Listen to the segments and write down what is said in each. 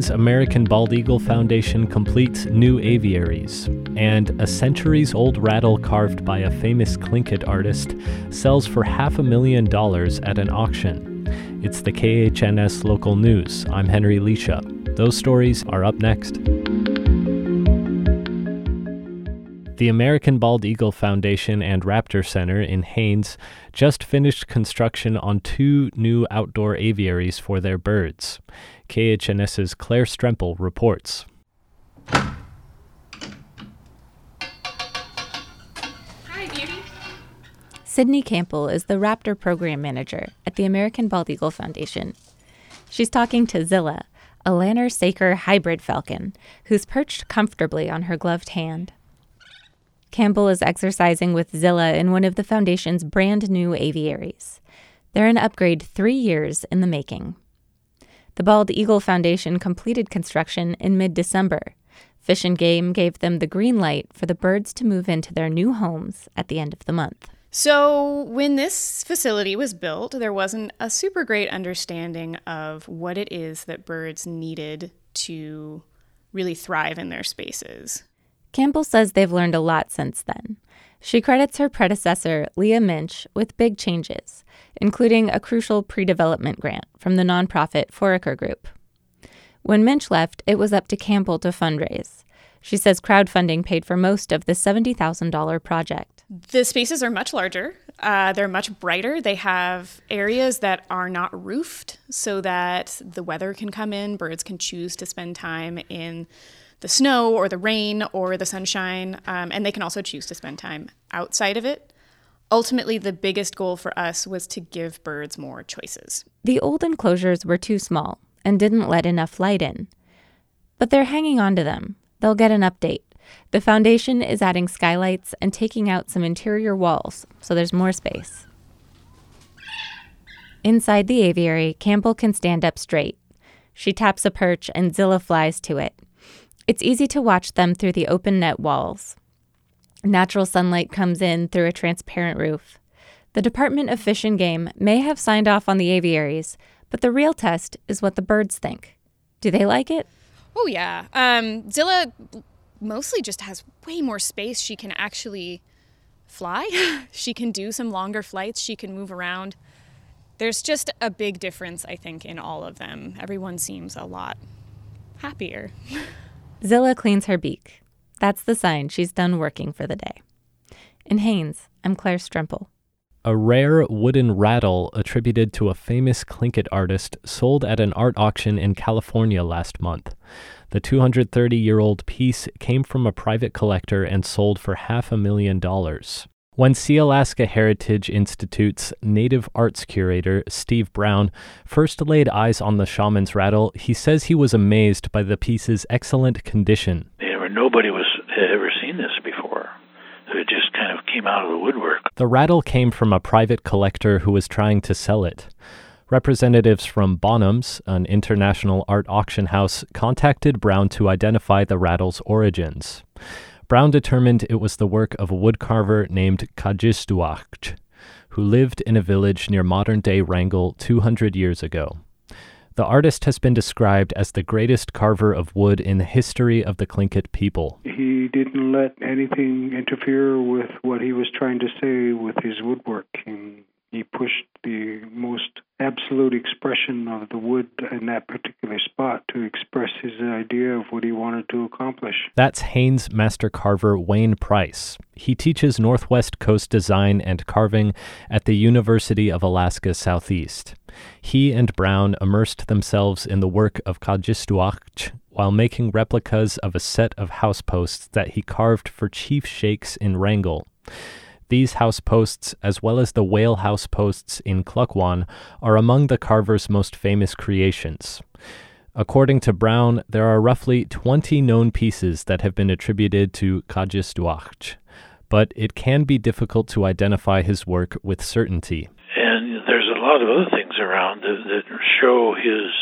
Haines American Bald Eagle Foundation completes new aviaries, and a centuries-old rattle carved by a famous Tlingit artist sells for $500,000 at an auction. It's the KHNS Local News. I'm Henry Leisha. Those stories are up next. The American Bald Eagle Foundation and Raptor Center in Haines just finished construction on 2 new outdoor aviaries for their birds. KHNS's Claire Strempel reports. Hi, Beauty. Sydney Campbell is the Raptor Program Manager at the American Bald Eagle Foundation. She's talking to Zilla, a Lanner-Saker hybrid falcon, who's perched comfortably on her gloved hand. Campbell is exercising with Zilla in one of the Foundation's brand new aviaries. They're an upgrade 3 years in the making. The Bald Eagle Foundation completed construction in mid-December. Fish and Game gave them the green light for the birds to move into their new homes at the end of the month. So when this facility was built, there wasn't a super great understanding of what it is that birds needed to really thrive in their spaces. Campbell says they've learned a lot since then. She credits her predecessor, Leah Minch, with big changes, including a crucial pre-development grant from the nonprofit Foraker Group. When Minch left, it was up to Campbell to fundraise. She says crowdfunding paid for most of the $70,000 project. The spaces are much larger. They're much brighter. They have areas that are not roofed so that the weather can come in. Birds can choose to spend time in the snow or the rain or the sunshine, and they can also choose to spend time outside of it. Ultimately, the biggest goal for us was to give birds more choices. The old enclosures were too small and didn't let enough light in. But they're hanging on to them. They'll get an update. The foundation is adding skylights and taking out some interior walls, so there's more space. Inside the aviary, Campbell can stand up straight. She taps a perch and Zilla flies to it. It's easy to watch them through the open net walls. Natural sunlight comes in through a transparent roof. The Department of Fish and Game may have signed off on the aviaries, but the real test is what the birds think. Do they like it? Oh, yeah. Zilla mostly just has way more space. She can actually fly. She can do some longer flights. She can move around. There's just a big difference, I think, in all of them. Everyone seems a lot happier. Zilla cleans her beak. That's the sign she's done working for the day. In Haines, I'm Claire Strempel. A rare wooden rattle attributed to a famous Tlingit artist sold at an art auction in California last month. The 230-year-old piece came from a private collector and sold for $500,000. When Sealaska Heritage Institute's Native Arts curator, Steve Brown, first laid eyes on the shaman's rattle, he says he was amazed by the piece's excellent condition. Nobody had ever seen this before. It just kind of came out of the woodwork. The rattle came from a private collector who was trying to sell it. Representatives from Bonhams, an international art auction house, contacted Brown to identify the rattle's origins. Brown determined it was the work of a woodcarver named Kajistuakch, who lived in a village near modern-day Wrangell 200 years ago. The artist has been described as the greatest carver of wood in the history of the Tlingit people. He didn't let anything interfere with what he was trying to say with his woodwork. He pushed the most absolute expression of the wood in that particular spot to express his idea of what he wanted to accomplish. That's Haines master carver Wayne Price. He teaches Northwest Coast design and carving at the University of Alaska Southeast. He and Brown immersed themselves in the work of Kajistuakch while making replicas of a set of house posts that he carved for chief sheikhs in Wrangell. These house posts, as well as the whale house posts in Klukwan, are among the carver's most famous creations. According to Brown, there are roughly 20 known pieces that have been attributed to Kajistuakch, but it can be difficult to identify his work with certainty. And there's a lot of other things around that show his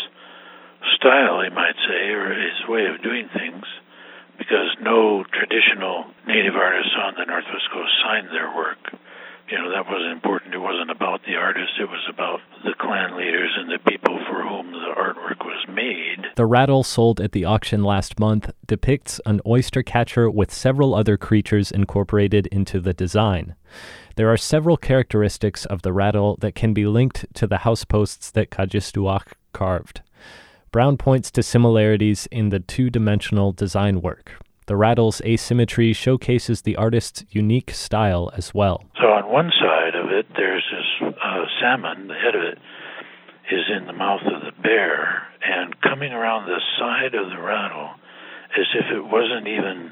style, you might say, or his way of doing things, because no traditional native artists on the Northwest Coast signed their work that wasn't important. It wasn't about the artist. It was about the clan leaders and the people for whom the artwork was made. The rattle sold at the auction last month depicts an oyster catcher with several other creatures incorporated into the design. There are several characteristics of the rattle that can be linked to the houseposts that Gajistuach carved. Brown points to similarities in the two-dimensional design work. The rattle's asymmetry showcases the artist's unique style as well. So on one side of it, there's this salmon. The head of it is in the mouth of the bear, and coming around the side of the rattle as if it wasn't even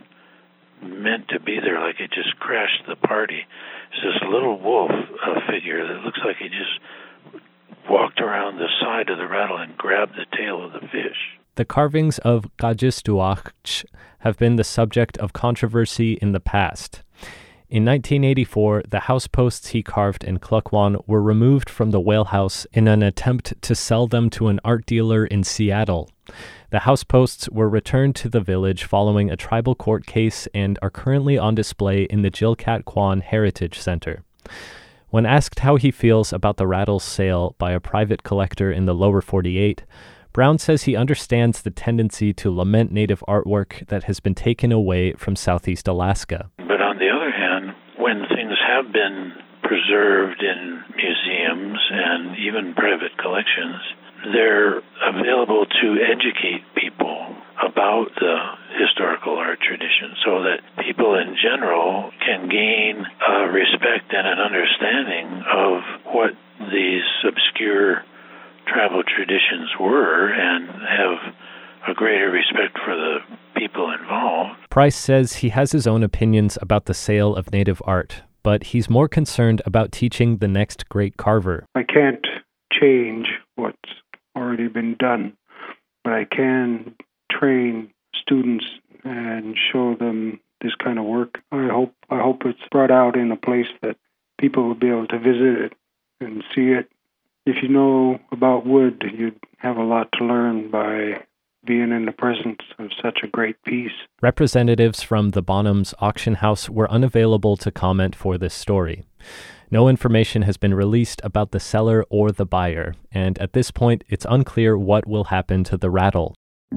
meant to be there, like it just crashed the party. It's this little wolf figure that looks like he just walked around the side of the rattle and grabbed the tail of the fish. The carvings of Gajistuach have been the subject of controversy in the past. In 1984, the houseposts he carved in Klukwan were removed from the whalehouse in an attempt to sell them to an art dealer in Seattle. The houseposts were returned to the village following a tribal court case and are currently on display in the Jilkat Kwan Heritage Center. When asked how he feels about the rattle's sale by a private collector in the lower 48, Brown says he understands the tendency to lament native artwork that has been taken away from Southeast Alaska. But on the other hand, when things have been preserved in museums and even private collections, they're available to educate people about the historical art tradition so that people in general can gain a respect and an understanding of what these obscure tribal traditions were and have a greater respect for the people involved. Price says he has his own opinions about the sale of native art, but he's more concerned about teaching the next great carver. I can't change what's already been done, but I can train students and show them this kind of work. I hope it's brought out in a place that people will be able to visit it and see it. If you know about wood, you'd have a lot to learn by being in the presence of such a great piece. Representatives from the Bonhams auction house were unavailable to comment for this story. No information has been released about the seller or the buyer, and at this point, it's unclear what will happen to the rattle.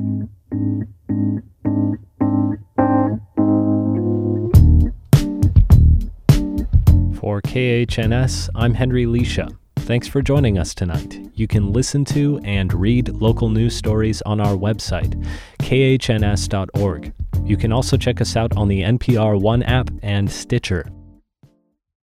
For KHNS, I'm Henry Leisha. Thanks for joining us tonight. You can listen to and read local news stories on our website, khns.org. You can also check us out on the NPR One app and Stitcher.